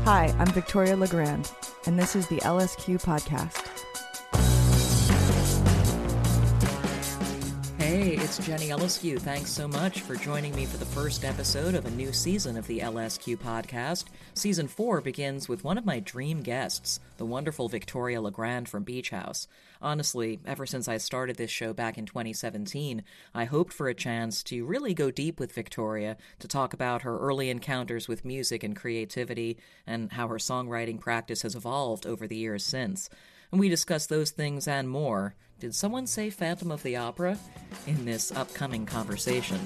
Hi, I'm Victoria Legrand, and this is the LSQ Podcast. Hey, it's Jenny LSQ. Thanks so much for joining me for the first episode of a new season of the LSQ Podcast. Season 4 begins with one of my dream guests, the wonderful Victoria Legrand from Beach House. Honestly, ever since I started this show back in 2017, I hoped for a chance to really go deep with Victoria, to talk about her early encounters with music and creativity, and how her songwriting practice has evolved over the years since. And we discuss those things and more. Did someone say Phantom of the Opera? In this upcoming conversation.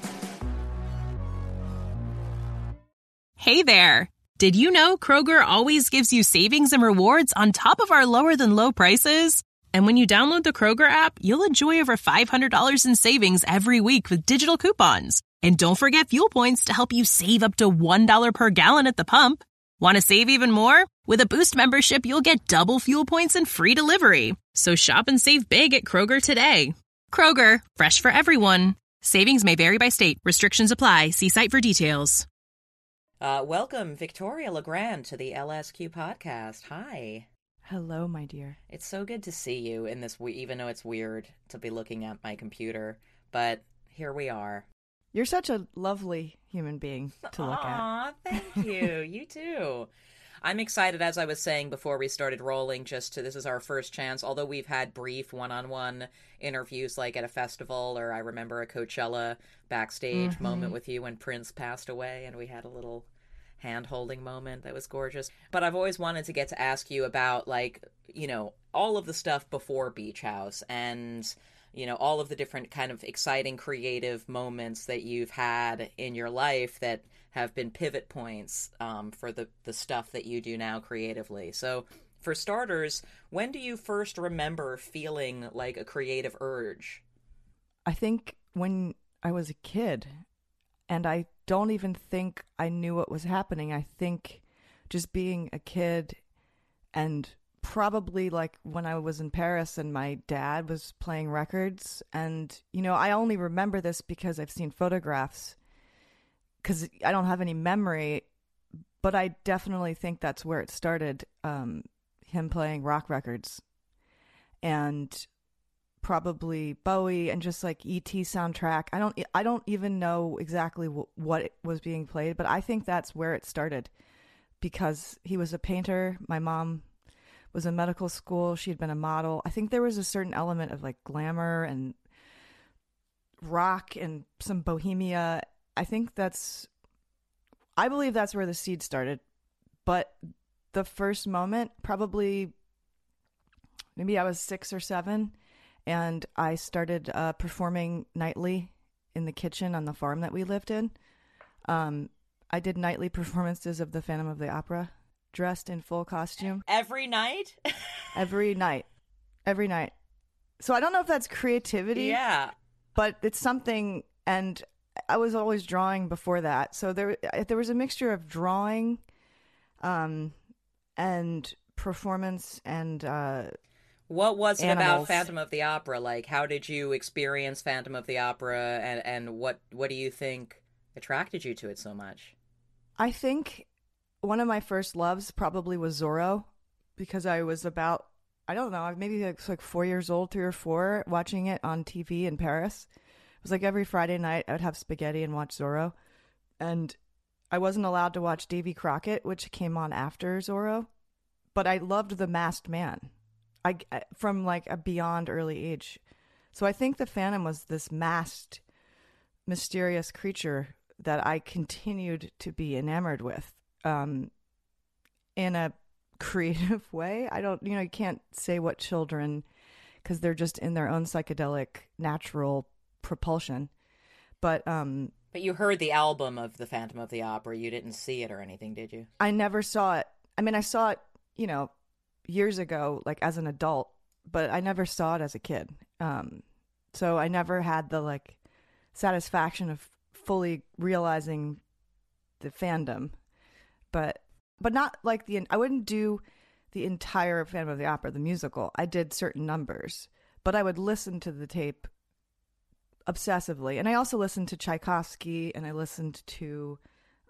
Hey there! Did you know Kroger always gives you savings and rewards on top of our lower-than-low prices? And when you download the Kroger app, you'll enjoy over $500 in savings every week with digital coupons. And don't forget fuel points to help you save up to $1 per gallon at the pump. Want to save even more? With a Boost membership, you'll get double fuel points and free delivery. So shop and save big at Kroger today. Kroger, fresh for everyone. Savings may vary by state. Restrictions apply. See site for details. Welcome, Victoria Legrand, to the LSQ Podcast. Hi. Hello, my dear. It's so good to see you in this, even though it's weird to be looking at my computer. But here we are. You're such a lovely human being to look at. Aw, thank you. You too. I'm excited, as I was saying before we started rolling, this is our first chance, although we've had brief one-on-one interviews like at a festival, or I remember a Coachella backstage moment with you when Prince passed away, and we had a little hand-holding moment that was gorgeous. But I've always wanted to get to ask you about, all of the stuff before Beach House, and all of the different kind of exciting creative moments that you've had in your life that have been pivot points for the stuff that you do now creatively. So for starters, when do you first remember feeling like a creative urge? I think when I was a kid, and I don't even think I knew what was happening. I think just being a kid, and probably like when I was in Paris and my dad was playing records, and I only remember this because I've seen photographs, because I don't have any memory, but I definitely think that's where it started, him playing rock records, and probably Bowie and just like E.T. soundtrack. I don't even know exactly what was being played, but I think that's where it started, because he was a painter. My mom was in medical school. She had been a model. I think there was a certain element of like glamour and rock and some bohemia. I believe that's where the seed started. But the first moment, probably maybe I was 6 or 7, and I started performing nightly in the kitchen on the farm that we lived in. I did nightly performances of the Phantom of the Opera, dressed in full costume. Every night? Every night. So I don't know if that's creativity. Yeah. But it's something, and I was always drawing before that. So there was a mixture of drawing and performance and what was it animals. about Phantom of the Opera? Like, how did you experience Phantom of the Opera, and what do you think attracted you to it so much? I think one of my first loves probably was Zorro, because I was about, I don't know, maybe like 4 years old, 3 or 4, watching it on TV in Paris. It was like every Friday night I would have spaghetti and watch Zorro. And I wasn't allowed to watch Davy Crockett, which came on after Zorro. But I loved The Masked Man from like a beyond early age. So I think the Phantom was this masked, mysterious creature that I continued to be enamored with. In a creative way. I don't, you can't say what children, because they're just in their own psychedelic natural propulsion. But you heard the album of the Phantom of the Opera. You didn't see it or anything, did you? I never saw it. I mean, I saw it, years ago, like as an adult, but I never saw it as a kid. So I never had the like satisfaction of fully realizing the fandom. But not like I wouldn't do the entire Phantom of the Opera, the musical. I did certain numbers, but I would listen to the tape obsessively. And I also listened to Tchaikovsky, and I listened to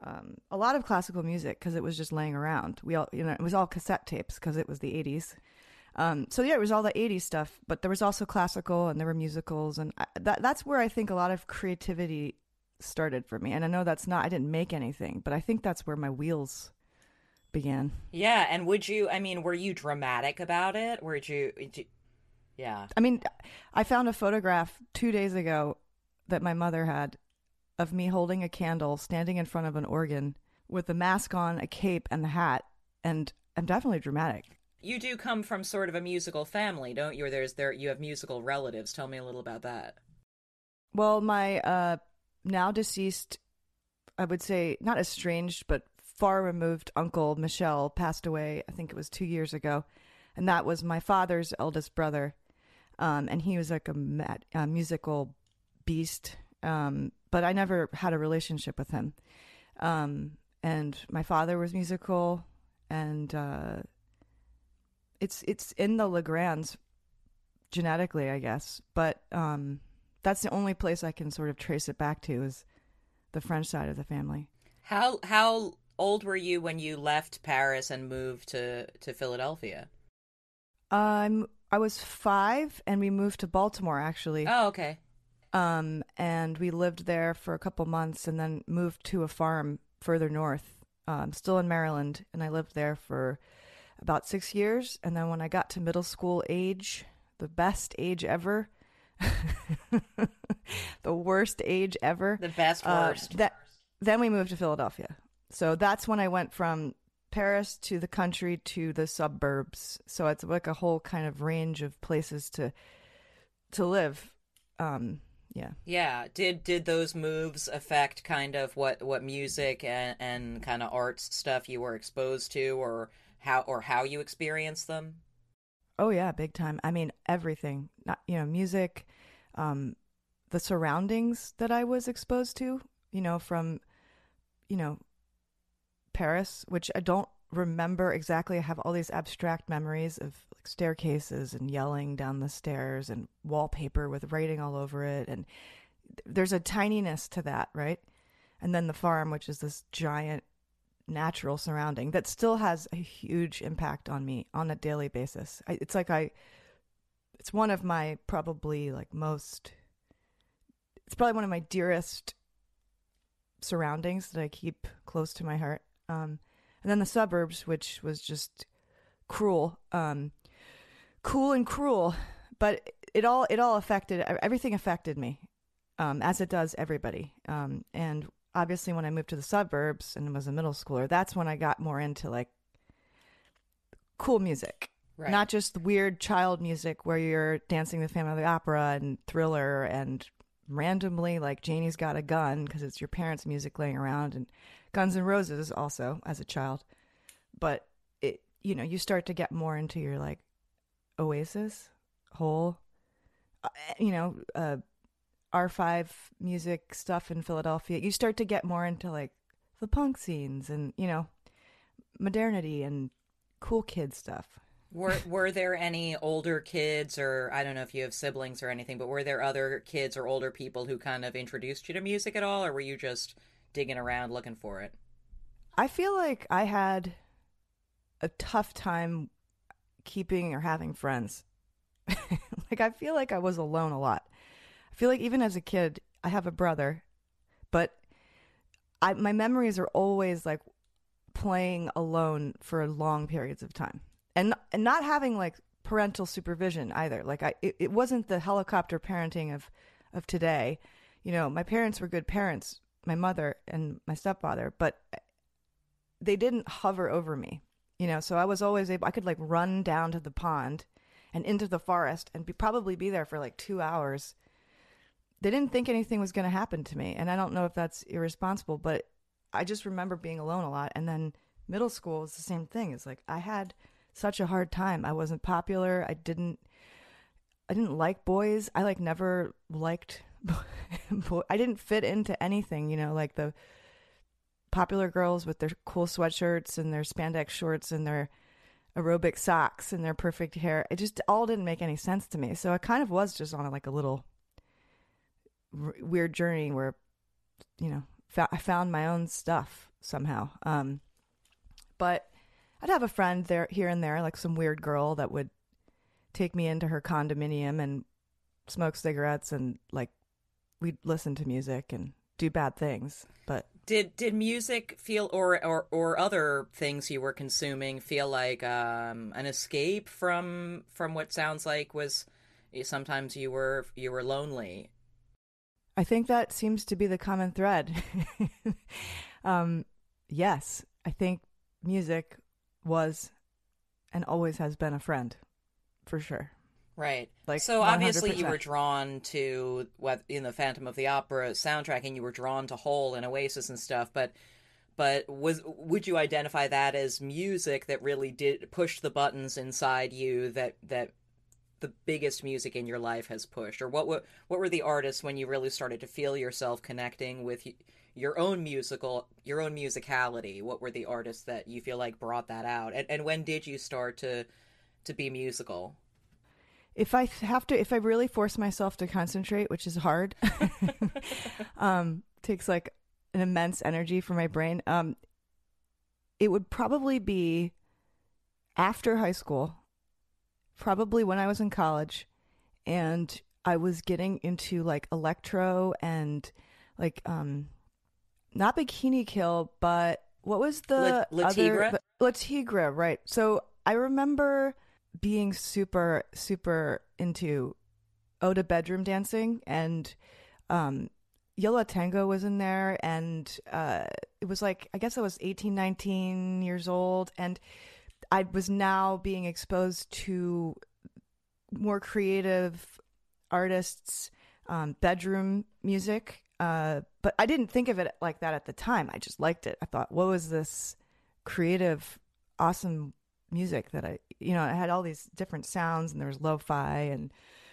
a lot of classical music because it was just laying around. We all, it was all cassette tapes because it was the 80s. So yeah, it was all the 80s stuff, but there was also classical and there were musicals, and that's where I think a lot of creativity started for me. And I know I didn't make anything, but I think that's where my wheels began. Yeah, and were you dramatic about it? Yeah. I mean, I found a photograph 2 days ago that my mother had of me holding a candle, standing in front of an organ with a mask on, a cape, and the hat, and I'm definitely dramatic. You do come from sort of a musical family, don't you? Or you have musical relatives. Tell me a little about that. Well, my now deceased, I would say not estranged, but far removed uncle Michel passed away. I think it was 2 years ago, and that was my father's eldest brother, and he was like a musical beast. But I never had a relationship with him. And my father was musical, and it's in the Legrands genetically, I guess. But that's the only place I can sort of trace it back to is the French side of the family. How old were you when you left Paris and moved to Philadelphia? I was 5, and we moved to Baltimore, actually. Oh, okay. And we lived there for a couple months and then moved to a farm further north, still in Maryland. And I lived there for about 6 years. And then when I got to middle school age, the best age ever, the worst age ever. The best worst. Then we moved to Philadelphia. So that's when I went from Paris to the country to the suburbs. So it's like a whole kind of range of places to live. Yeah. Yeah. Did those moves affect kind of what music and kind of arts stuff you were exposed to, or how you experienced them? Oh yeah, big time. I mean, everything. Not, music, the surroundings that I was exposed to, from, Paris, which I don't remember exactly. I have all these abstract memories of like staircases and yelling down the stairs and wallpaper with writing all over it, and there's a tininess to that, right? And then the farm, which is this giant natural surrounding that still has a huge impact on me on a daily basis. It's one of my probably it's probably one of my dearest surroundings that I keep close to my heart. And then the suburbs, which was just cruel, cool and cruel, but it all everything affected me, as it does everybody. And obviously when I moved to the suburbs and was a middle schooler, that's when I got more into like cool music, right? Not just the weird child music where you're dancing the Phantom of the Opera and Thriller and randomly like Janie's Got a Gun because it's your parents' music laying around, and Guns N' Roses also as a child. But you start to get more into your like Oasis, Hole, R5 music stuff in Philadelphia. You start to get more into like the punk scenes and, modernity and cool kid stuff. Were there any older kids, or I don't know if you have siblings or anything, but were there other kids or older people who kind of introduced you to music at all, or were you just digging around looking for it? I feel like I had a tough time keeping or having friends. Like I feel like I was alone a lot. I feel like even as a kid, I have a brother, but my memories are always like playing alone for long periods of time. And not having like parental supervision either. Like it wasn't the helicopter parenting of today. My parents were good parents, my mother and my stepfather, but they didn't hover over me. So I was always I could like run down to the pond and into the forest and probably be there for like 2 hours. They didn't think anything was going to happen to me. And I don't know if that's irresponsible, but I just remember being alone a lot. And then middle school was the same thing. It's like I had such a hard time. I wasn't popular. I didn't like boys. I like never liked I didn't fit into anything, like the popular girls with their cool sweatshirts and their spandex shorts and their aerobic socks and their perfect hair. It just all didn't make any sense to me. So I kind of was just on a little weird journey where, I found my own stuff somehow. But I'd have a friend there, here and there, like some weird girl that would take me into her condominium and smoke cigarettes, and like we'd listen to music and do bad things. But did music feel, or other things you were consuming feel like an escape from what sounds like was sometimes you were lonely? I think that seems to be the common thread. Yes, I think music was and always has been a friend, for sure. Right. Like, so 100%. obviously you were drawn to what in the Phantom of the Opera soundtrack, and you were drawn to Hole and Oasis and stuff. But would you identify that as music that really did push the buttons inside you that the biggest music in your life has pushed? Or what were the artists when you really started to feel yourself connecting with your own musicality? What were the artists that you feel like brought that out? And when did you start to be musical? If I really force myself to concentrate, which is hard, takes like an immense energy for my brain. It would probably be after high school, probably when I was in college, and I was getting into like electro and like not Bikini Kill, but what was the Le Tigre? Le Tigre, right? So I remember being super, super into Ode Bedroom Dancing, and Yo La Tengo was in there, and it was like, I guess I was 18, 19 years old, and I was now being exposed to more creative artists, bedroom music, but I didn't think of it like that at the time. I just liked it. I thought, what was this creative, awesome music that I had all these different sounds, and there was lo-fi, and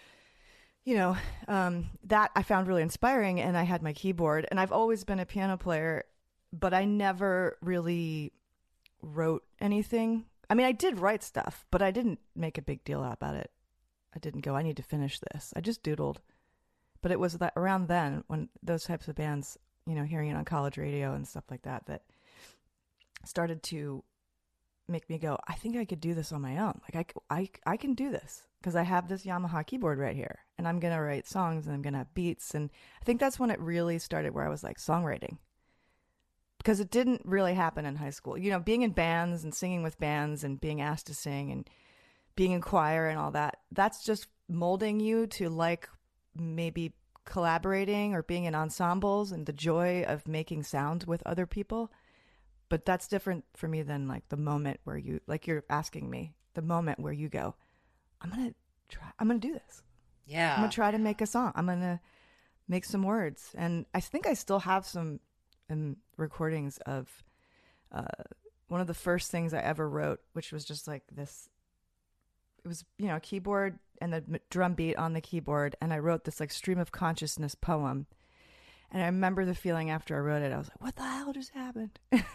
that I found really inspiring. And I had my keyboard, and I've always been a piano player, but I never really wrote anything. I mean, I did write stuff, but I didn't make a big deal about it. I didn't go, I need to finish this. I just doodled. But it was that around then, when those types of bands, hearing it on college radio and stuff like that, that started to make me go, I think I could do this on my own. Like I can do this because I have this Yamaha keyboard right here, and I'm going to write songs, and I'm going to have beats. And I think that's when it really started, where I was like songwriting, because it didn't really happen in high school. Being in bands and singing with bands and being asked to sing and being in choir and all that, that's just molding you to like maybe collaborating or being in ensembles and the joy of making sound with other people. But that's different for me than like the moment where you, like you're asking me, the moment where you go, I'm going to do this. Yeah. I'm going to try to make a song. I'm going to make some words. And I think I still have some recordings of one of the first things I ever wrote, which was just like this. It was, a keyboard and the drum beat on the keyboard. And I wrote this like stream of consciousness poem. And I remember the feeling after I wrote it. I was like, what the hell just happened?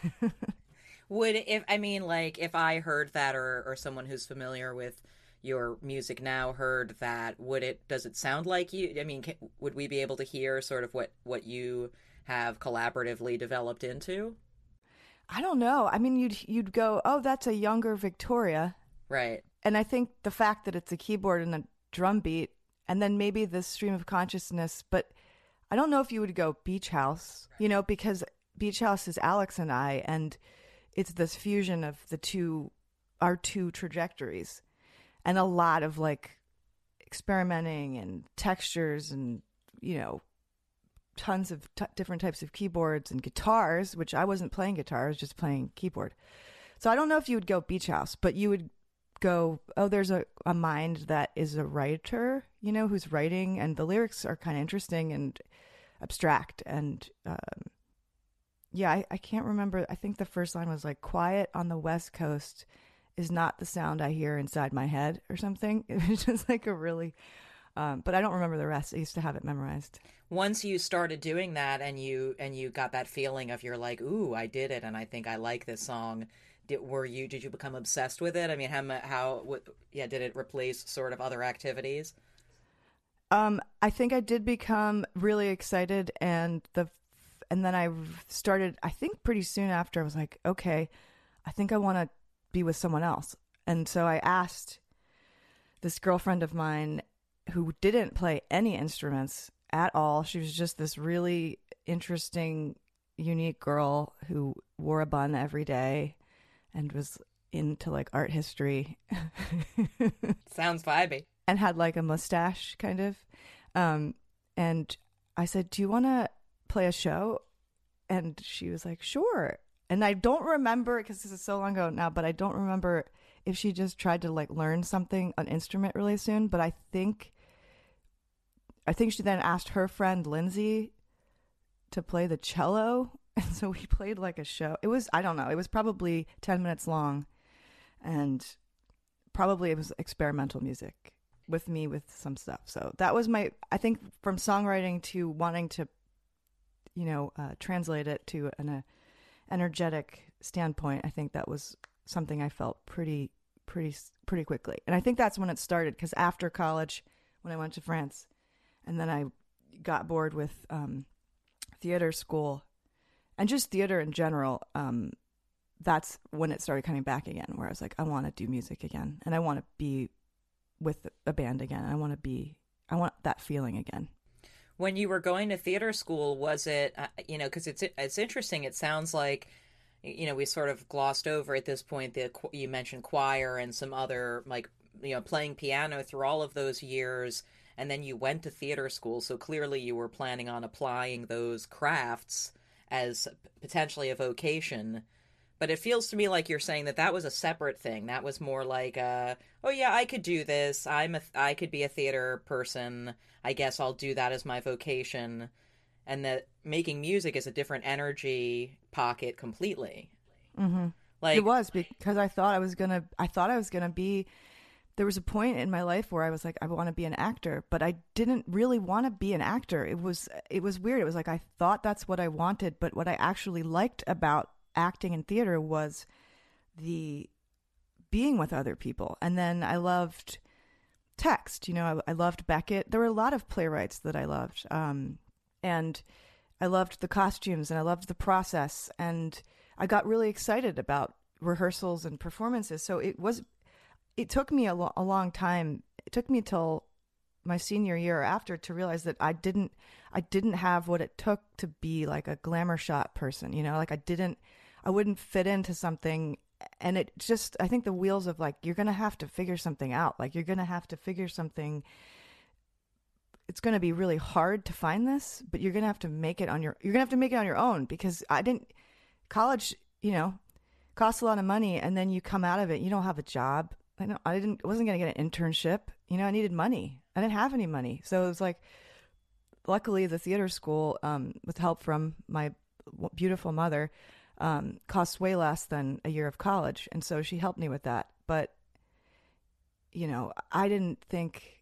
If I heard that, or someone who's familiar with your music now heard that, does it sound like you? I mean, would we be able to hear sort of what you have collaboratively developed into? I don't know. I mean, you'd go, oh, that's a younger Victoria. Right. And I think the fact that it's a keyboard and a drum beat, and then maybe the stream of consciousness, but I don't know if you would go Beach House, because Beach House is Alex and I, and it's this fusion of our two trajectories, and a lot of like experimenting and textures and, tons of different types of keyboards and guitars, which I wasn't playing guitar, I was just playing keyboard. So I don't know if you would go Beach House, but you would go, oh, there's a mind that is a writer, who's writing, and the lyrics are kind of interesting and abstract. And I can't remember. I think the first line was like, quiet on the West Coast is not the sound I hear inside my head, or something. It was just like a really, but I don't remember the rest. I used to have it memorized. Once you started doing that and you got that feeling of, you're like, ooh, I did it, and I think I like this song. Did you become obsessed with it? I mean, did it replace sort of other activities? I think I did become really excited, and And then I started, I think pretty soon after, I was like, okay, I think I want to be with someone else. And so I asked this girlfriend of mine who didn't play any instruments at all. She was just this really interesting, unique girl who wore a bun every day and was into like art history. Sounds vibey. And had like a mustache kind of. And I said, do you want to play a show? And she was like, sure. And I don't remember, because this is so long ago now, but I don't remember if she just tried to like learn an instrument really soon. But I think she then asked her friend Lindsay to play the cello. And so we played like a show. It was, I don't know, it was probably 10 minutes long. And probably it was experimental music with me with some stuff. So that was I think from songwriting to wanting to, translate it to an energetic standpoint, I think that was something I felt pretty quickly. And I think that's when it started, because after college, when I went to France, and then I got bored with theater school and just theater in general, that's when it started coming back again, where I was like, I want to do music again, and I want to be with a band again. I want that feeling again. When you were going to theater school, was it, because it's interesting. It sounds like, we sort of glossed over at this point you mentioned choir and some other, like, playing piano through all of those years, and then you went to theater school. So clearly you were planning on applying those crafts as potentially a vocation. But it feels to me like you're saying that was a separate thing. That was more like, oh yeah, I could do this. I could be a theater person. I guess I'll do that as my vocation. And that making music is a different energy pocket completely. Mm-hmm. Like, it was, because I thought I was gonna be. There was a point in my life where I was like, I want to be an actor, but I didn't really want to be an actor. It was weird. It was like I thought that's what I wanted, but what I actually liked about acting and theater was the being with other people. And then I loved text. I loved Beckett. There were a lot of playwrights that I loved. And I loved the costumes, and I loved the process. And I got really excited about rehearsals and performances. So it took me a long time. It took me till my senior year or after to realize that I didn't have what it took to be like a glamour shot person. Like I wouldn't fit into something. And it just, I think the wheels of like, you're going to have to figure something out. Like, you're going to have to figure something. It's going to be really hard to find this, but you're going to have to make it on your own, because college, costs a lot of money, and then you come out of it, you don't have a job. I wasn't going to get an internship. I needed money. I didn't have any money. So it was like, luckily the theater school, with help from my beautiful mother, costs way less than a year of college. And so she helped me with that. But, I didn't think,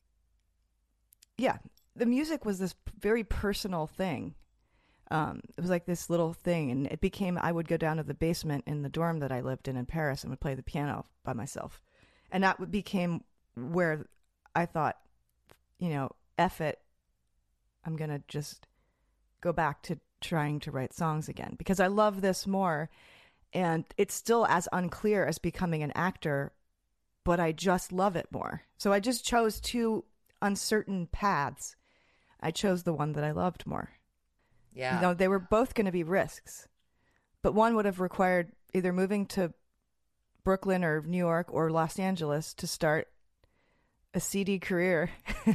the music was this very personal thing. It was like this little thing. And it became, I would go down to the basement in the dorm that I lived in Paris and would play the piano by myself. And that became where I thought, F it, I'm going to just go back to trying to write songs again, because I love this more. And it's still as unclear as becoming an actor, but I just love it more. So I just chose two uncertain paths. I chose the one that I loved more. Yeah. They were both going to be risks, but one would have required either moving to Brooklyn or New York or Los Angeles to start a seedy career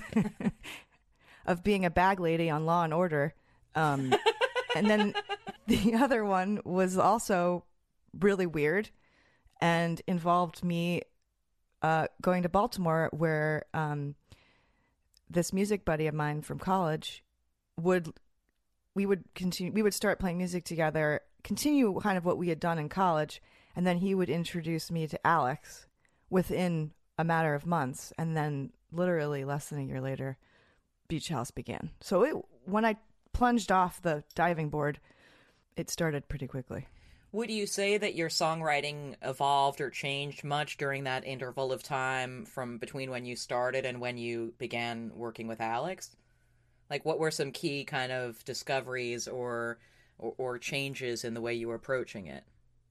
of being a bag lady on Law and Order. And then the other one was also really weird and involved me going to Baltimore, where this music buddy of mine from college we would start playing music together, continue kind of what we had done in college, and then he would introduce me to Alex within a matter of months, and then literally less than a year later, Beach House began. So when I plunged off the diving board, it started pretty quickly. Would you say that your songwriting evolved or changed much during that interval of time from between when you started and when you began working with Alex? Like, what were some key kind of discoveries or or changes in the way you were approaching it?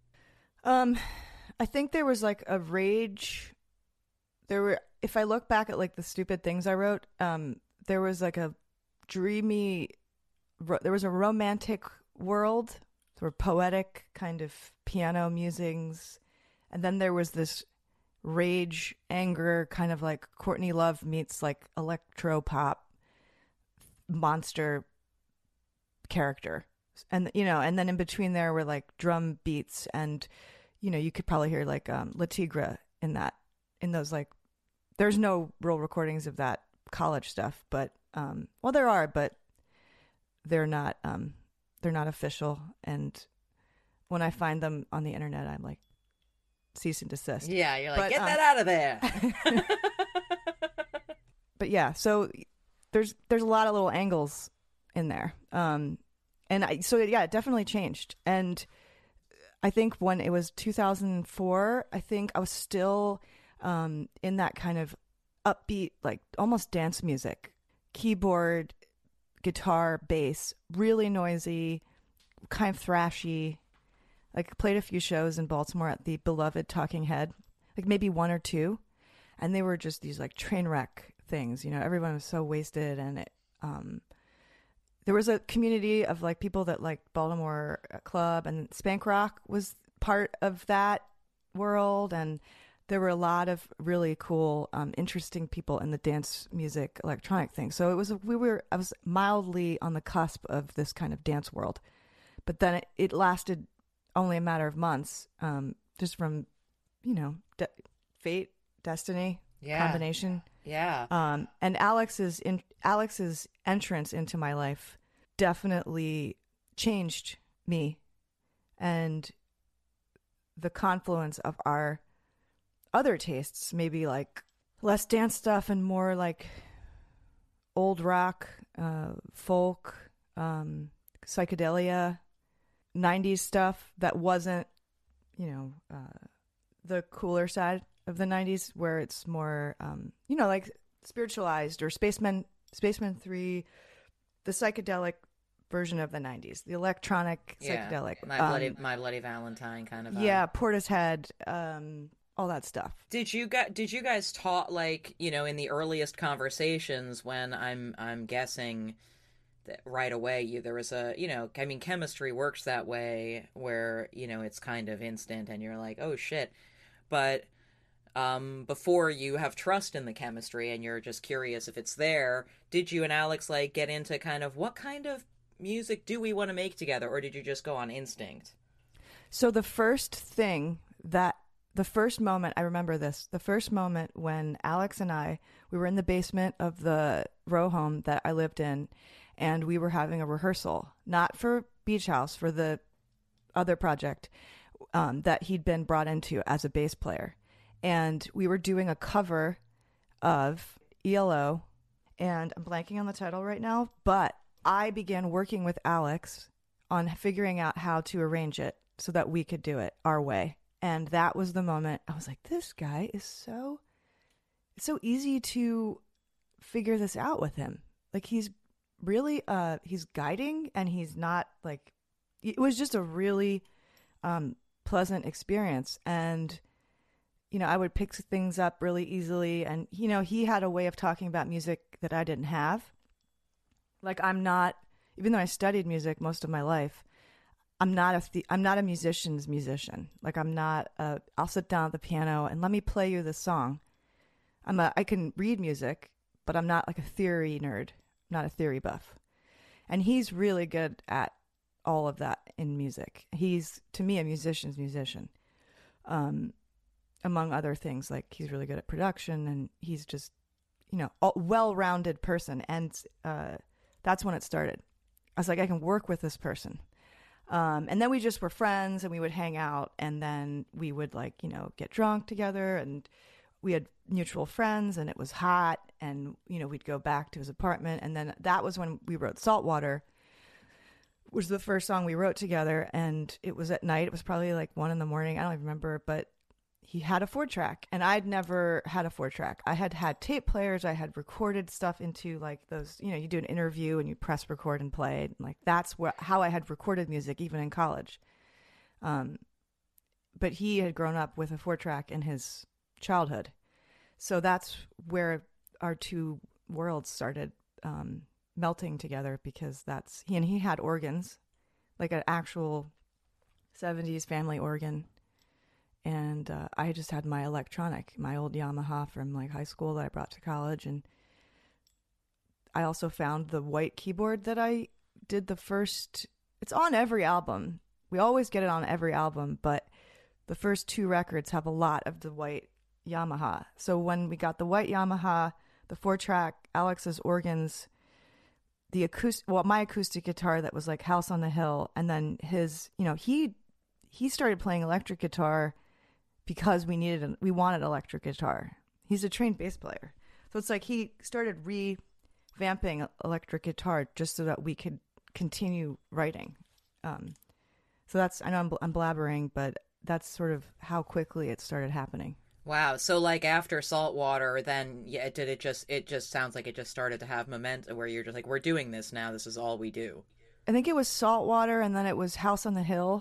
I think there was like a rage. There were, if I look back at like the stupid things I wrote, there was like a dreamy, there was a romantic world, sort of poetic kind of piano musings. And then there was this rage, anger, kind of like Courtney Love meets like electro pop monster character. And, you know, and then in between there were like drum beats and, you know, you could probably hear like La Tigre in that, in those like, there's no real recordings of that college stuff, but, well, there are, but they're not official. And when I find them on the internet, I'm like, cease and desist. Yeah, you're like, get that out of there. But yeah, so there's a lot of little angles in there. So yeah, it definitely changed. And I think when it was 2004, I think I was still in that kind of upbeat, like almost dance music, keyboard, guitar, bass, really noisy, kind of thrashy. Like played a few shows in Baltimore at the beloved Talking Head, like maybe one or two, and they were just these like train wreck things. You know, everyone was so wasted, and there was a community of like people that liked Baltimore club, and Spank Rock was part of that world, and there were a lot of really cool, interesting people in the dance music, electronic thing. So I was mildly on the cusp of this kind of dance world, but then it lasted only a matter of months, just from, you know, fate, destiny, combination. Yeah. And Alex's entrance into my life definitely changed me, and the confluence of our other tastes, maybe like less dance stuff and more like old rock, folk, psychedelia, 90s stuff that wasn't, you know, the cooler side of the 90s, where it's more, you know, like Spiritualized or Spaceman 3, the psychedelic version of the 90s, the electronic psychedelic. My Bloody Valentine kind of vibe. Yeah, Portishead, all that stuff. Did you guys talk, like, you know, in the earliest conversations, when I'm guessing that right away there was a, you know, I mean, chemistry works that way where, you know, it's kind of instant and you're like, oh shit. But before you have trust in the chemistry and you're just curious if it's there, did you and Alex like get into kind of what kind of music do we want to make together, or did you just go on instinct? So the first moment, I remember this, the first moment when Alex and we were in the basement of the row home that I lived in, and we were having a rehearsal, not for Beach House, for the other project that he'd been brought into as a bass player. And we were doing a cover of ELO, and I'm blanking on the title right now, but I began working with Alex on figuring out how to arrange it so that we could do it our way. And that was the moment I was like, this guy is it's so easy to figure this out with him. Like he's really, he's guiding, and he's not like, it was just a really pleasant experience. And, you know, I would pick things up really easily. And, you know, he had a way of talking about music that I didn't have. Like I'm not, even though I studied music most of my life, I'm not a musician's musician. Like I'll sit down at the piano and let me play you this song. I can read music, but I'm not like a theory nerd, not a theory buff. And he's really good at all of that in music. He's, to me, a musician's musician. Among other things, like he's really good at production, and he's just, you know, a well-rounded person. And that's when it started. I was like, I can work with this person. And then we just were friends, and we would hang out, and then we would, like, you know, get drunk together, and we had mutual friends, and it was hot, and, you know, we'd go back to his apartment. And then that was when we wrote Saltwater, which was the first song we wrote together. And it was at night. It was probably like 1 a.m. I don't even remember, but he had a 4-track, and I'd never had a 4-track. I had had tape players. I had recorded stuff into like those, you know, you do an interview and you press record and play it. Like that's how I had recorded music even in college. But he had grown up with a 4-track in his childhood. So that's where our two worlds started melting together, because he had organs, like an actual 70s family organ. And I just had my electronic, my old Yamaha from like high school that I brought to college. And I also found the white keyboard that I did it's on every album. We always get it on every album, but the first 2 records have a lot of the white Yamaha. So when we got the white Yamaha, the 4-track, Alex's organs, my acoustic guitar that was like House on the Hill, and then his, you know, he started playing electric guitar because we wanted electric guitar. He's a trained bass player. So it's like he started revamping electric guitar just so that we could continue writing. So that's, I know I'm blabbering, but that's sort of how quickly it started happening. Wow. So like after Saltwater, then it just sounds like it just started to have momentum where you're just like, we're doing this now. This is all we do. I think it was Saltwater, and then it was House on the Hill.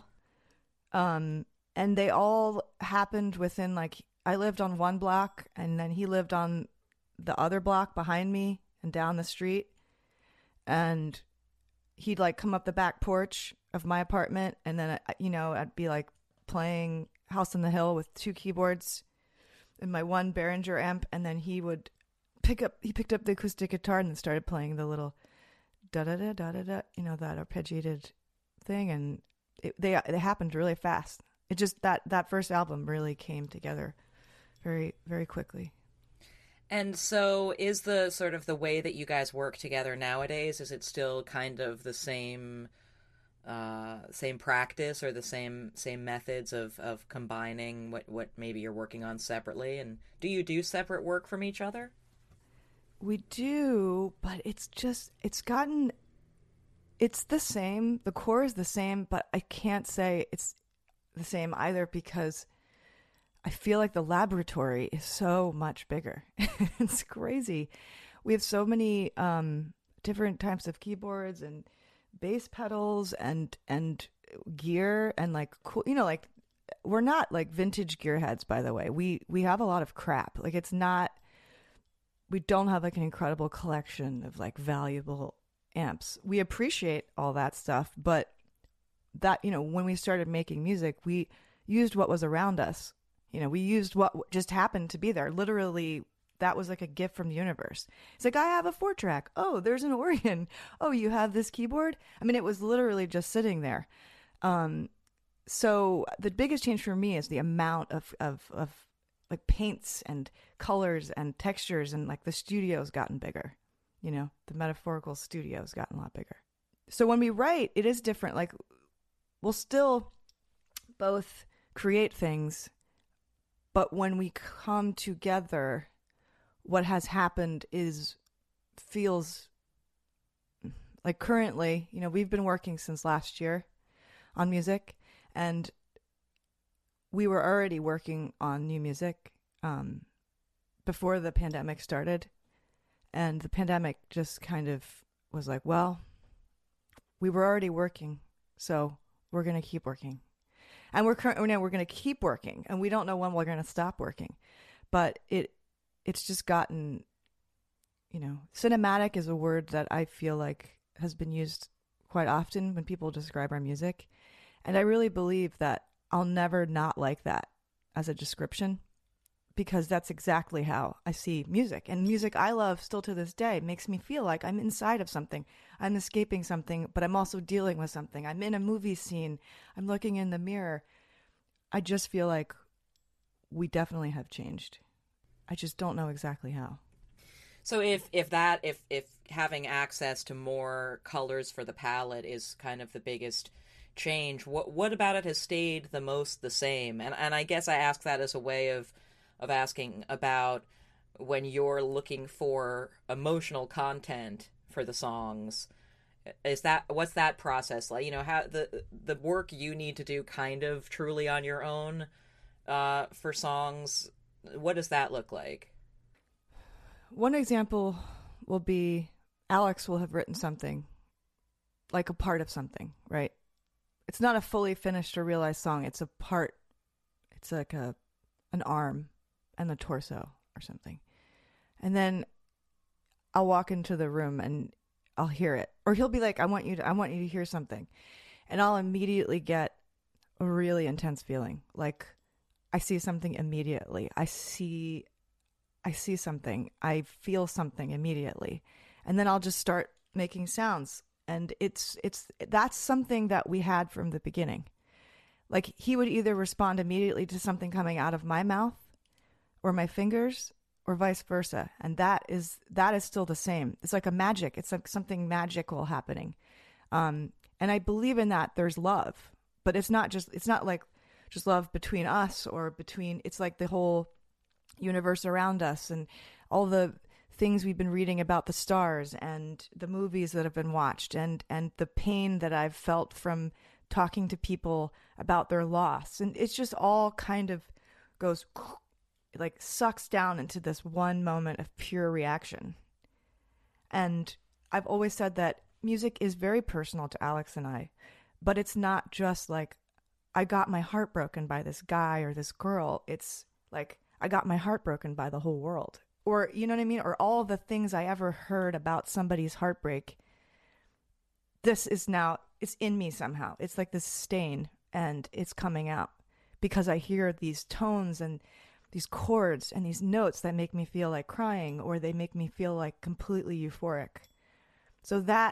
And they all happened within, like, I lived on one block, and then he lived on the other block behind me and down the street. And he'd like come up the back porch of my apartment, and then, you know, I'd be like playing House on the Hill with 2 keyboards and my one Behringer amp, and then he picked up the acoustic guitar and then started playing the little da-da-da-da-da-da, you know, that arpeggiated thing, and they happened really fast. It just, that first album really came together very, very quickly. And so is the sort of the way that you guys work together nowadays, is it still kind of the same practice or the same methods of combining what maybe you're working on separately? And do you do separate work from each other? We do, but it's the same. The core is the same, but I can't say it's the same either, because I feel like the laboratory is so much bigger. It's crazy. We have so many different types of keyboards and bass pedals and gear, and like cool, you know, like we're not like vintage gearheads, by the way. We have a lot of crap. Like we don't have like an incredible collection of like valuable amps. We appreciate all that stuff, but that, you know, when we started making music, we used what was around us. You know, we used what just happened to be there. Literally, that was like a gift from the universe. It's like, I have a 4-track. Oh, there's an organ. Oh, you have this keyboard? I mean, it was literally just sitting there. So the biggest change for me is the amount of like paints and colors and textures, and like the studio's gotten bigger. You know, the metaphorical studio's gotten a lot bigger. So when we write, it is different. Like, we'll still both create things, but when we come together, what has happened feels like currently, you know, we've been working since last year on music, and we were already working on new music before the pandemic started. And the pandemic just kind of was like, well, we were already working, so we're going to keep working. And we're going to keep working, and we don't know when we're going to stop working. But it's just gotten, you know, cinematic is a word that I feel like has been used quite often when people describe our music. And I really believe that I'll never not like that as a description, because that's exactly how I see music. And music I love still to this day makes me feel like I'm inside of something. I'm escaping something, but I'm also dealing with something. I'm in a movie scene. I'm looking in the mirror. I just feel like we definitely have changed. I just don't know exactly how. So if having access to more colors for the palette is kind of the biggest change, what about it has stayed the most the same? And I guess I ask that as a way of asking about when you're looking for emotional content for the songs. What's that process like? You know, how the work you need to do kind of truly on your own, for songs? What does that look like? One example will be Alex will have written something, like a part of something, right? It's not a fully finished or realized song. It's a part. It's like an arm and the torso or something. And then I'll walk into the room and I'll hear it. Or he'll be like, I want you to hear something. And I'll immediately get a really intense feeling. Like I see something immediately. I see something. I feel something immediately. And then I'll just start making sounds. And that's something that we had from the beginning. Like he would either respond immediately to something coming out of my mouth or my fingers or vice versa. And that is still the same. It's like a magic. It's like something magical happening. And I believe in that there's love, but it's not like just love between us or it's like the whole universe around us and all the things we've been reading about the stars and the movies that have been watched and the pain that I've felt from talking to people about their loss. And it's just all kind of goes like sucks down into this one moment of pure reaction. And I've always said that music is very personal to Alex and I, but it's not just like I got my heart broken by this guy or this girl. It's like I got my heart broken by the whole world. Or, you know what I mean? Or all the things I ever heard about somebody's heartbreak. This is now, it's in me somehow. It's like this stain and it's coming out because I hear these tones and these chords and these notes that make me feel like crying or they make me feel like completely euphoric. So that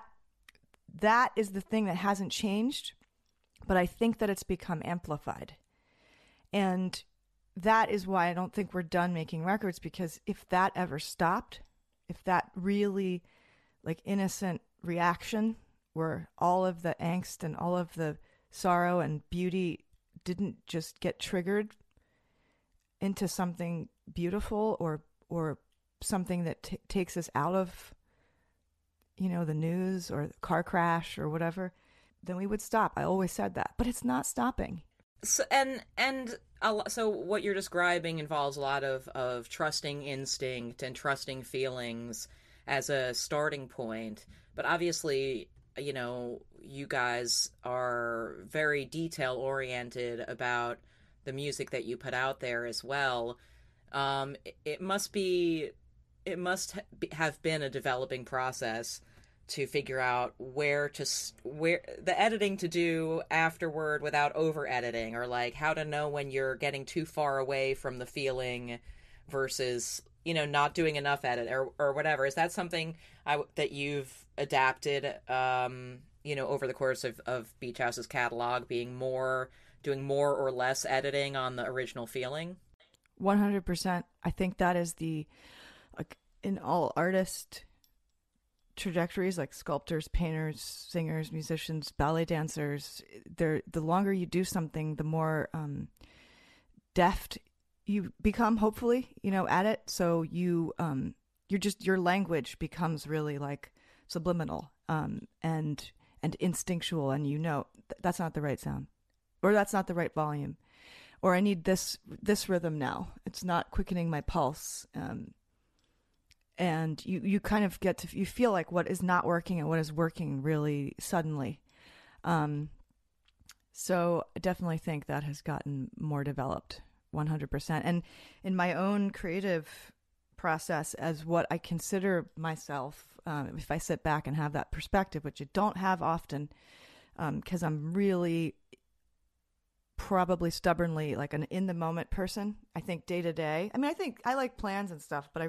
is the thing that hasn't changed, but I think that it's become amplified. And that is why I don't think we're done making records, because if that ever stopped, if that really like innocent reaction where all of the angst and all of the sorrow and beauty didn't just get triggered into something beautiful or something that takes us out of, you know, the news or the car crash or whatever, then we would stop. I always said that, but it's not stopping. So, so what you're describing involves a lot of trusting instinct and trusting feelings as a starting point. But obviously, you know, you guys are very detail oriented about the music that you put out there as well. It must have been a developing process to figure out where the editing to do afterward without over editing, or like how to know when you're getting too far away from the feeling versus, you know, not doing enough edit or whatever. Is that something that you've adapted, you know, over the course of Beach House's catalog, doing more or less editing on the original feeling? 100%. I think that is like in all artist trajectories, like sculptors, painters, singers, musicians, ballet dancers, the longer you do something, the more deft you become, hopefully, you know, at it. So your language becomes really like subliminal and instinctual, and you know that's not the right sound, or that's not the right volume, or I need this rhythm now. It's not quickening my pulse. And you kind of you feel like what is not working and what is working really suddenly. So I definitely think that has gotten more developed, 100%. And in my own creative process, as what I consider myself, if I sit back and have that perspective, which I don't have often, because I'm really probably stubbornly like an in the moment person. I think day to day. I mean, I think I like plans and stuff, but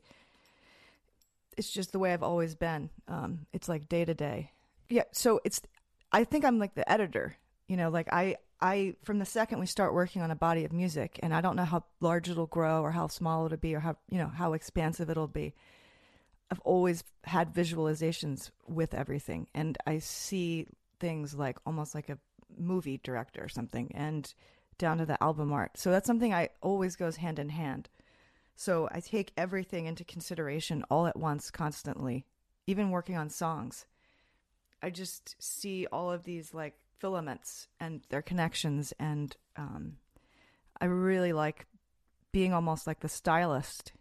it's just the way I've always been. It's like day to day. Yeah. So I think I'm like the editor, you know, like I, from the second we start working on a body of music, and I don't know how large it'll grow or how small it'll be or how, you know, how expansive it'll be. I've always had visualizations with everything, and I see things like almost like a movie director or something, and down to the album art. So that's something I always goes hand in hand. So I take everything into consideration all at once, constantly, even working on songs. I just see all of these like filaments and their connections, and I really like being almost like the stylist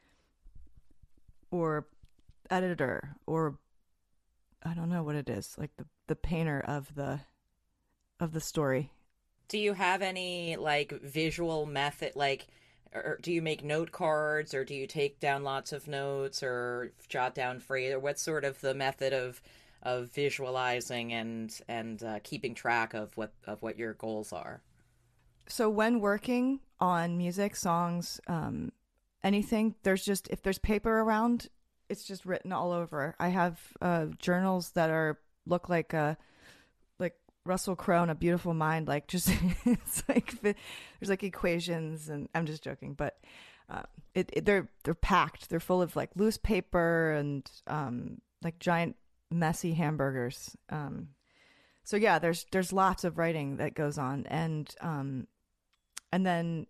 or editor, or I don't know what it is, like the painter of the story. Do you have any like visual method, like, or do you make note cards, or do you take down lots of notes, or jot down phrase, or what's sort of the method of visualizing and keeping track of what your goals are? So when working on music, songs, anything, there's just, if there's paper around, it's just written all over. I have journals that look like Russell Crowe in A Beautiful Mind, like just it's like there's like equations, and I'm just joking, but they're packed. They're full of like loose paper and like giant messy hamburgers. So yeah, there's lots of writing that goes on, and then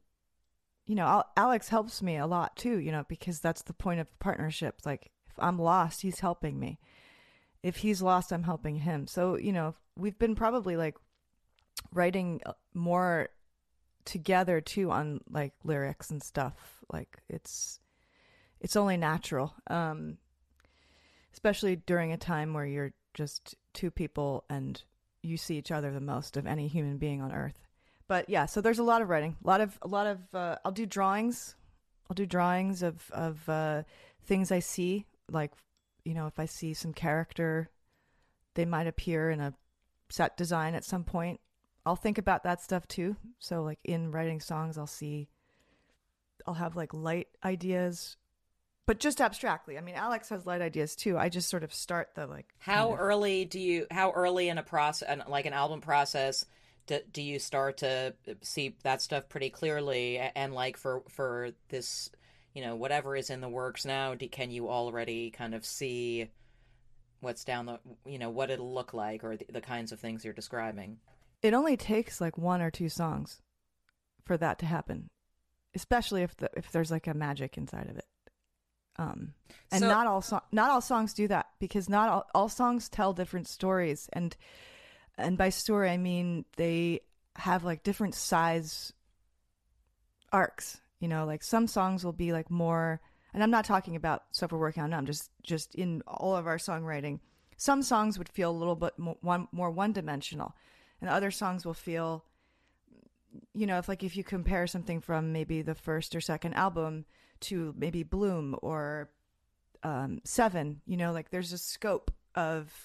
Alex helps me a lot too, because that's the point of partnership. Like if I'm lost, he's helping me. If he's lost, I'm helping him. So, we've been probably like writing more together too on like lyrics and stuff. Like it's only natural. Especially during a time where you're just two people and you see each other the most of any human being on earth. But yeah, so there's a lot of writing, a lot of I'll do drawings. I'll do drawings of things I see, like, if I see some character, they might appear in a set design at some point. I'll think about that stuff too. So like in writing songs, I'll have like light ideas, but just abstractly. I mean, Alex has light ideas too. I just sort of start the like. How early in a process, like an album process, do you start to see that stuff pretty clearly? And like for this, whatever is in the works now, can you already kind of see what's down what it'll look like, or the kinds of things you're describing? It only takes like one or two songs for that to happen, especially if there's like a magic inside of it. And so, not all songs do that, because not all songs tell different stories, and by story I mean they have like different size arcs. Like some songs will be like more, and I'm not talking about stuff we're working on now, I'm just in all of our songwriting. Some songs would feel a little bit more one-dimensional, and other songs will feel, if you compare something from maybe the first or second album to maybe Bloom or Seven, like there's a scope of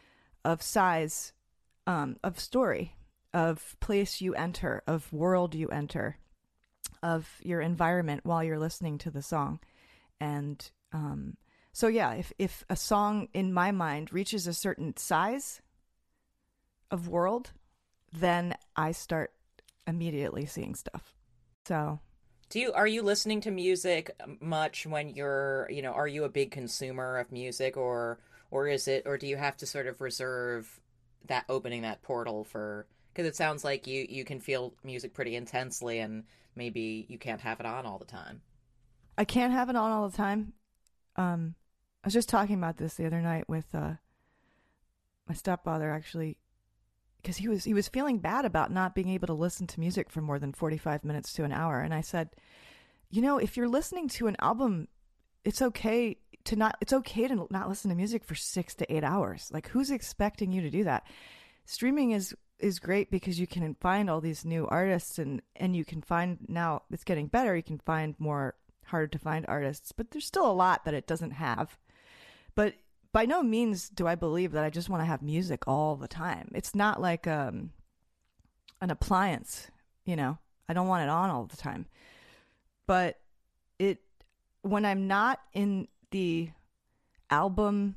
size, of story, of place you enter, of world you enter, of your environment while you're listening to the song. And so yeah, if a song in my mind reaches a certain size of world, then I start immediately seeing stuff. So are you listening to music much when you're, are you a big consumer of music, or do you have to sort of reserve that, opening that portal for, because it sounds like you can feel music pretty intensely, and maybe you can't have it on all the time. I can't have it on all the time. I was just talking about this the other night with my stepfather, actually, because he was feeling bad about not being able to listen to music for more than 45 minutes to an hour. And I said, if you're listening to an album, it's okay to not listen to music for 6 to 8 hours. Like, who's expecting you to do that? Streaming is great because you can find all these new artists, and you can find, now it's getting better, you can find more harder to find artists, but there's still a lot that it doesn't have. But by no means do I believe that I just want to have music all the time. It's not like an appliance, I don't want it on all the time. But when I'm not in the album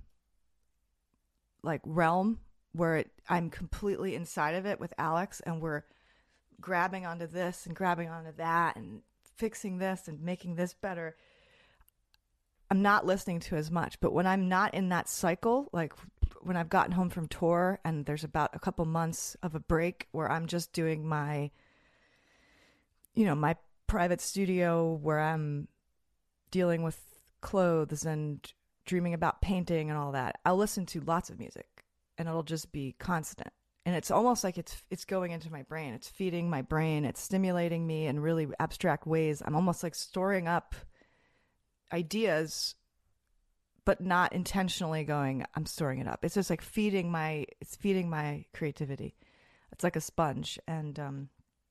like realm, where I'm completely inside of it with Alex, and we're grabbing onto this and grabbing onto that and fixing this and making this better, I'm not listening to as much. But when I'm not in that cycle, like when I've gotten home from tour and there's about a couple months of a break where I'm just doing my private studio, where I'm dealing with clothes and dreaming about painting and all that, I'll listen to lots of music, and it'll just be constant. And it's almost like it's going into my brain. It's feeding my brain. It's stimulating me in really abstract ways. I'm almost like storing up ideas, but not intentionally going, I'm storing it up. It's just like feeding my creativity. It's like a sponge. And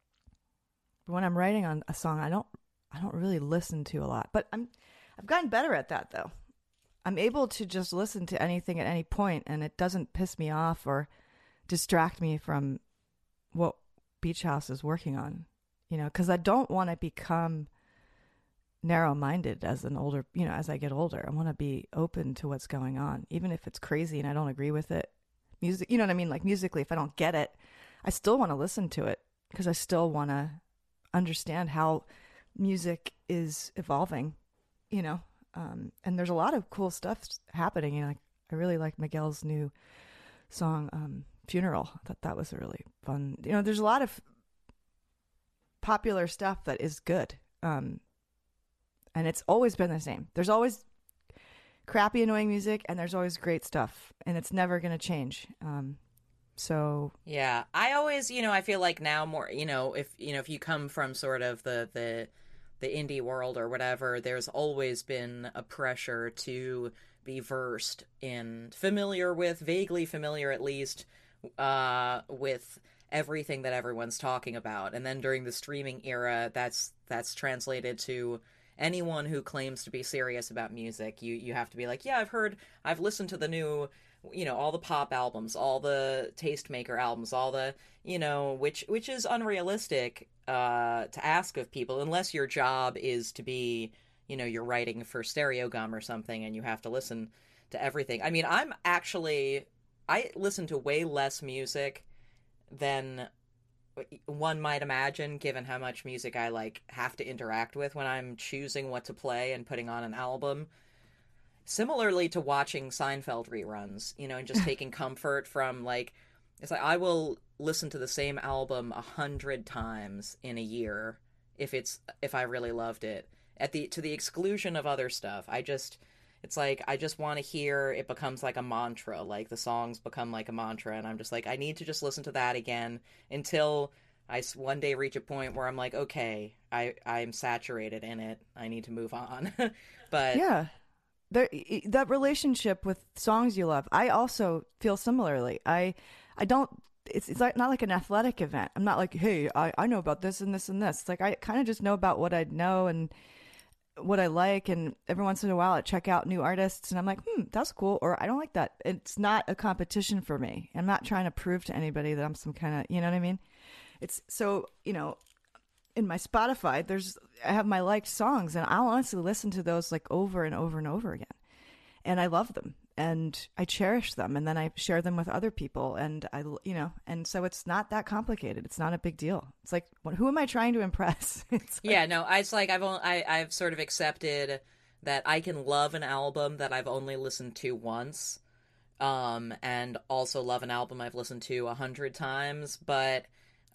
when I'm writing on a song, I don't really listen to a lot. But I've gotten better at that, though. I'm able to just listen to anything at any point, and it doesn't piss me off or distract me from what Beach House is working on, because I don't want to become narrow-minded as as I get older. I want to be open to what's going on, even if it's crazy and I don't agree with it. Music, you know what I mean? Like musically, if I don't get it, I still want to listen to it because I still want to understand how music is evolving, and there's a lot of cool stuff happening. Like I really like Miguel's new song, Funeral. I thought that was a really fun, there's a lot of popular stuff that is good. And it's always been the same. There's always crappy, annoying music, and there's always great stuff, and it's never going to change. So yeah, I always, I feel like now more, if you come from sort of the indie world or whatever, there's always been a pressure to be versed in, vaguely familiar at least, with everything that everyone's talking about. And then during the streaming era, that's translated to anyone who claims to be serious about music. You have to be like, yeah, I've listened to the new, all the pop albums, all the Tastemaker albums, all the, which is unrealistic to ask of people, unless your job is to be, you're writing for Stereogum or something and you have to listen to everything. I mean, I listen to way less music than one might imagine, given how much music I have to interact with when I'm choosing what to play and putting on an album. Similarly to watching Seinfeld reruns, and just taking comfort from it's like I will listen to the same album 100 times in a year if I really loved it, to the exclusion of other stuff. It's like I just want to hear it. Becomes like a mantra, like the songs become like a mantra, and I'm just like, I need to just listen to that again until I one day reach a point where I'm like, okay, I'm saturated in it, I need to move on. But yeah, that relationship with songs you love, I also feel similarly. I don't, it's like not like an athletic event. I'm not like, hey, I know about this and this and this. It's like I kind of just know about what I know and what I like, and every once in a while I check out new artists and I'm like, that's cool, or I don't like that. It's not a competition for me. I'm not trying to prove to anybody that I'm some kind of, you know what I mean? It's so, in my Spotify, I have my liked songs, and I'll honestly listen to those over and over and over again. And I love them, and I cherish them, and then I share them with other people, and and so it's not that complicated. It's not a big deal. It's like, who am I trying to impress? Yeah, no, it's like I've sort of accepted that I can love an album that I've only listened to once, and also love an album I've listened to 100 times, but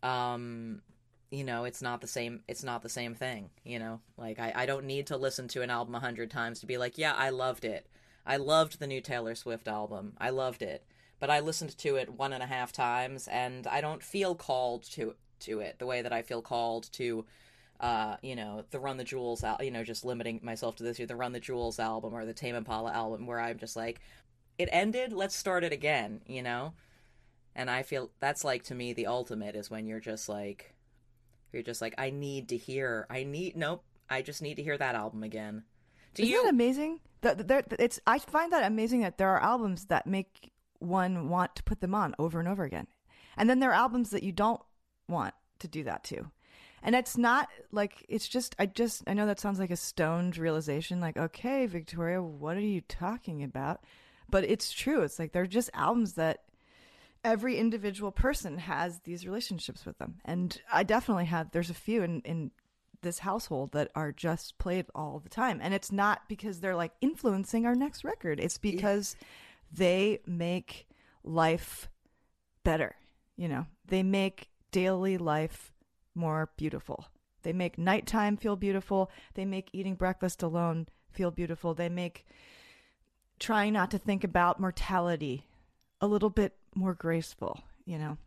it's not the same. It's not the same thing. I don't need to listen to an album 100 times to be like, yeah, I loved it. I loved the new Taylor Swift album. I loved it. But I listened to it 1.5 times, and I don't feel called to it the way that I feel called to, the Run the Jewels, just limiting myself to this, the Run the Jewels album or the Tame Impala album, where I'm just like, it ended, let's start it again, And I feel that's to me, the ultimate is when you're just like, I just need to hear, I just need to hear that album again. Isn't that amazing? I find that amazing that there are albums that make one want to put them on over and over again. And then there are albums that you don't want to do that to. And it's not it's just, I know that sounds like a stoned realization, okay, Victoria, what are you talking about? But it's true. It's they're just albums that every individual person has these relationships with them. And I definitely there's a few in this household that are just played all the time. And it's not because they're influencing our next record. It's because they make life better. They make daily life more beautiful. They make nighttime feel beautiful. They make eating breakfast alone feel beautiful. They make trying not to think about mortality a little bit more graceful,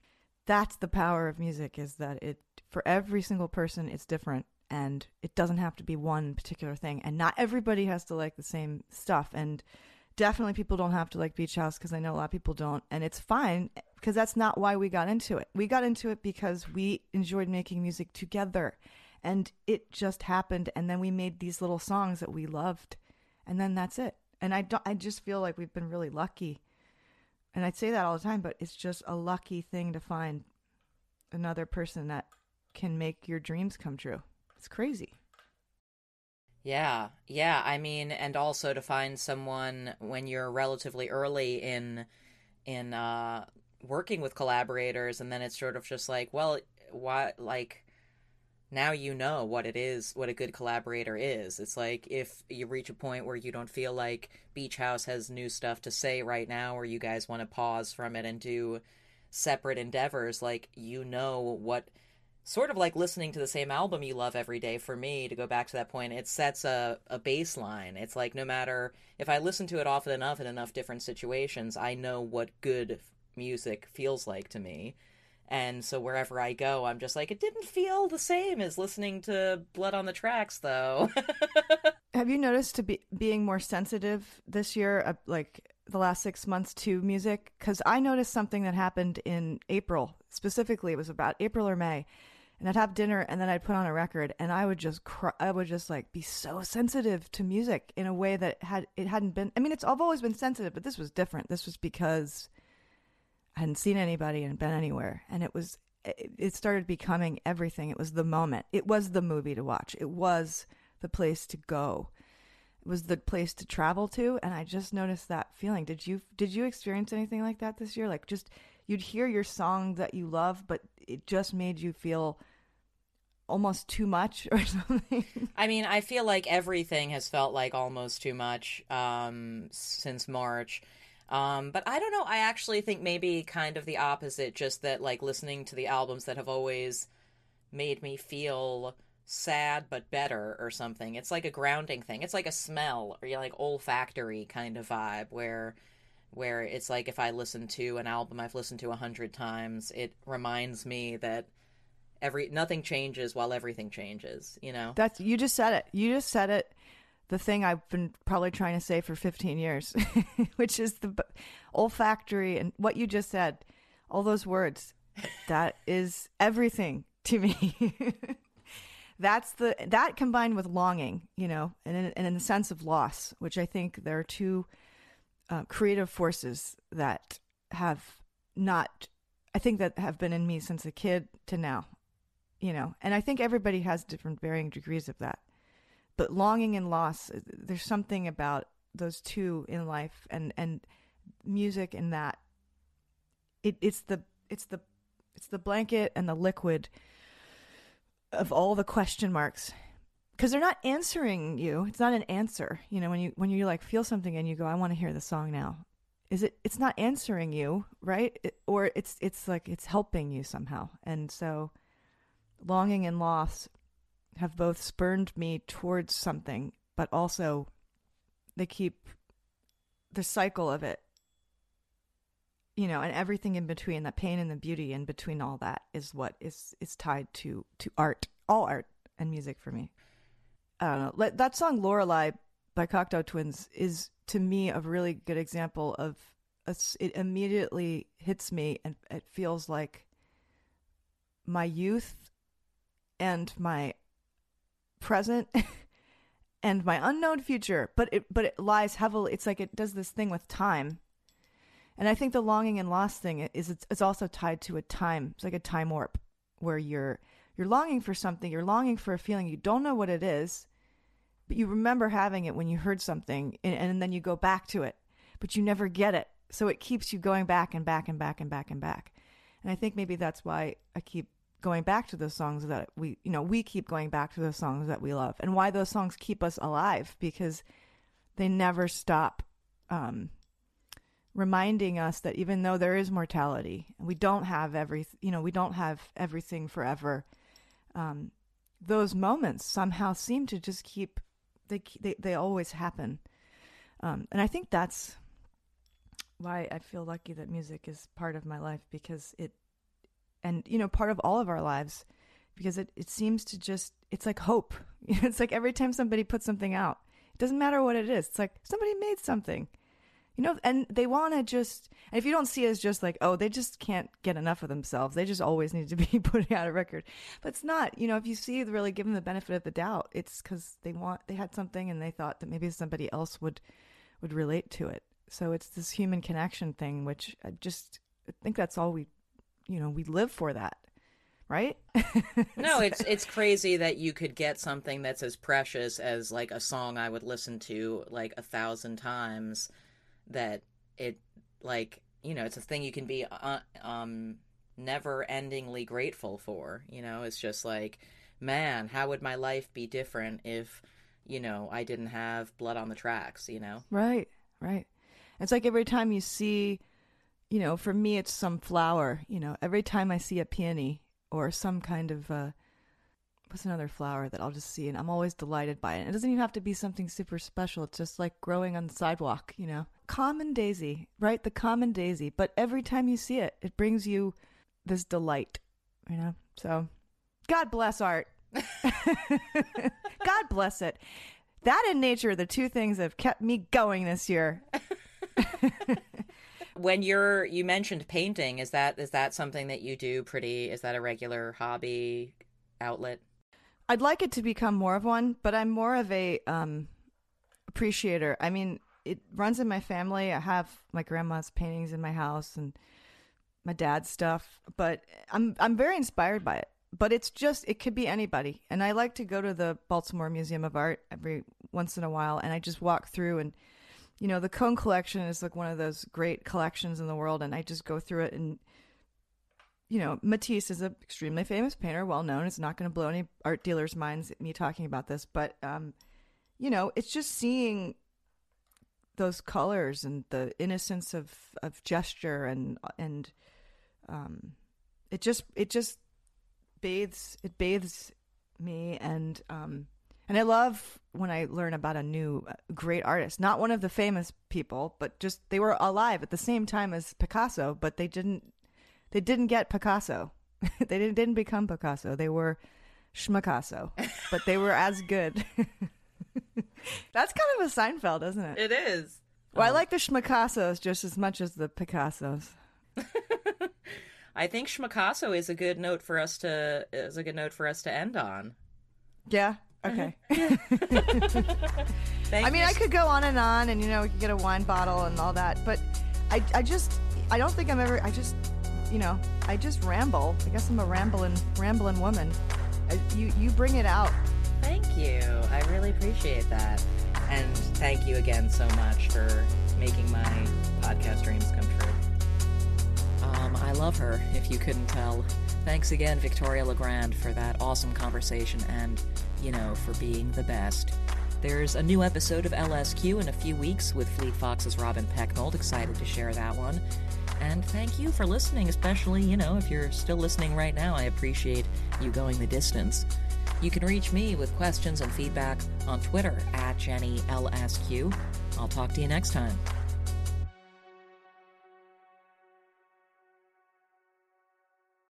that's the power of music, is that it, for every single person, it's different, and it doesn't have to be one particular thing, and not everybody has to like the same stuff, and definitely people don't have to like Beach House, because I know a lot of people don't, and it's fine, because that's not why we got into it. We got into it because we enjoyed making music together, and it just happened, and then we made these little songs that we loved, and then that's it. And I just feel like we've been really lucky. And I'd say that all the time, but it's just a lucky thing to find another person that can make your dreams come true. It's crazy. Yeah. Yeah. I mean, and also to find someone when you're relatively early in working with collaborators, and then it's sort of just like, well, why, like, now you know what it is, what a good collaborator is. It's like if you reach a point where you don't feel like Beach House has new stuff to say right now, or you guys want to pause from it and do separate endeavors, like, you know what, sort of like listening to the same album you love every day. For me, to go back to that point, it sets a baseline. It's like, no matter if I listen to it often enough in enough different situations, I know what good music feels like to me. And so wherever I go, I'm just like, it didn't feel the same as listening to Blood on the Tracks, though. Have you noticed being more sensitive this year, like the last 6 months, to music? Because I noticed something that happened in April. Specifically, it was about April or May. And I'd have dinner, and then I'd put on a record, and I would just cry. I would just like be so sensitive to music in a way that it hadn't been. I mean, I've always been sensitive, but this was different. This was because I hadn't seen anybody and been anywhere, and it started becoming everything. It was the moment. It was the movie to watch. It was the place to go. It was the place to travel to, and I just noticed that feeling. Did you experience anything like that this year? Like, just you'd hear your song that you love, but it just made you feel almost too much or something? I mean, I feel like everything has felt like almost too much since March. But I don't know. I actually think maybe kind of the opposite, just that, like, listening to the albums that have always made me feel sad but better or something. It's like a grounding thing. It's like a smell, or like olfactory kind of vibe where it's like if I listen to an album I've listened to 100 times, it reminds me that nothing changes while everything changes, you know? You just said it. You just said it. The thing I've been probably trying to say for 15 years, which is the olfactory, and what you just said, all those words, that is everything to me. That combined with longing, you know, and in the sense of loss, which I think there are two creative forces that have been in me since a kid to now, you know, and I think everybody has different varying degrees of that. But longing and loss, there's something about those two in life, and music, in that it's the blanket and the liquid of all the question marks, because they're not answering you. It's not an answer, you know. When you like feel something and you go, I want to hear the song now. It's not answering you, right? Or it's like it's helping you somehow. And so, longing and loss have both spurned me towards something, but also they keep the cycle of it, you know, and everything in between, the pain and the beauty in between all that is what is tied to art, all art and music for me. I don't know. That song Lorelei by Cocteau Twins is, to me, a really good example of it immediately hits me, and it feels like my youth and my present and my unknown future, but it lies heavily. It's like it does this thing with time, and I think the longing and loss thing it's also tied to a time. It's like a time warp where you're longing for something, you're longing for a feeling, you don't know what it is, but you remember having it when you heard something, and then you go back to it, but you never get it, so it keeps you going back and back and back and back and back. And I think maybe that's why I keep going back to those songs that we keep going back to those songs that we love, and why those songs keep us alive, because they never stop reminding us that even though there is mortality, we don't have everything forever. Those moments somehow seem to just they always happen. And I think that's why I feel lucky that music is part of my life, because and, part of all of our lives, because it seems to just, it's like hope. It's like every time somebody puts something out, it doesn't matter what it is. It's like somebody made something, and they want to just, and if you don't see it as just like, oh, they just can't get enough of themselves, they just always need to be putting out a record. But it's not, if you see really give them the benefit of the doubt, it's because they had something and they thought that maybe somebody else would relate to it. So it's this human connection thing, which I think that's all we live for, that. Right? No, it's crazy that you could get something that's as precious as like a song I would listen to like 1,000 times, that it like, it's a thing you can be never endingly grateful for. It's just like, man, how would my life be different if, I didn't have blood on the tracks, Right. It's like every time you see, for me, it's some flower, every time I see a peony or some kind of, what's another flower that I'll just see, and I'm always delighted by it. It doesn't even have to be something super special. It's just like growing on the sidewalk, Common daisy, right? The common daisy. But every time you see it, it brings you this delight, So God bless art. God bless it. That and nature are the two things that have kept me going this year. When you mentioned painting, is that something that you do is that a regular hobby outlet? I'd like it to become more of one, but I'm more of a appreciator. I mean, it runs in my family. I have my grandma's paintings in my house and my dad's stuff, but I'm very inspired by it. But it could be anybody. And I like to go to the Baltimore Museum of Art every once in a while, and I just walk through, and the Cone collection is like one of those great collections in the world, and I just go through it. And Matisse is an extremely famous painter, well known. It's not going to blow any art dealers' minds me talking about this, but it's just seeing those colors and the innocence of gesture, and it just bathes me, and I love when I learn about a new great artist, not one of the famous people, but just they were alive at the same time as Picasso, but they didn't get Picasso. They didn't become Picasso. They were Schmicasso, but they were as good. That's kind of a Seinfeld, isn't it? It is. Well, I like the Schmicassos just as much as the Picassos. I think Schmicasso is a good note for us to end on. Yeah. Okay. I could go on, and we could get a wine bottle and all that, but I don't think I just ramble. I guess I'm a rambling woman. You bring it out. Thank you. I really appreciate that. And thank you again so much for making my podcast dreams come true. I love her, if you couldn't tell. Thanks again, Victoria Legrand, for that awesome conversation and, for being the best. There's a new episode of LSQ in a few weeks with Fleet Fox's Robin Pecknold. Excited to share that one. And thank you for listening, especially, if you're still listening right now. I appreciate you going the distance. You can reach me with questions and feedback on Twitter @JennyLSQ. I'll talk to you next time.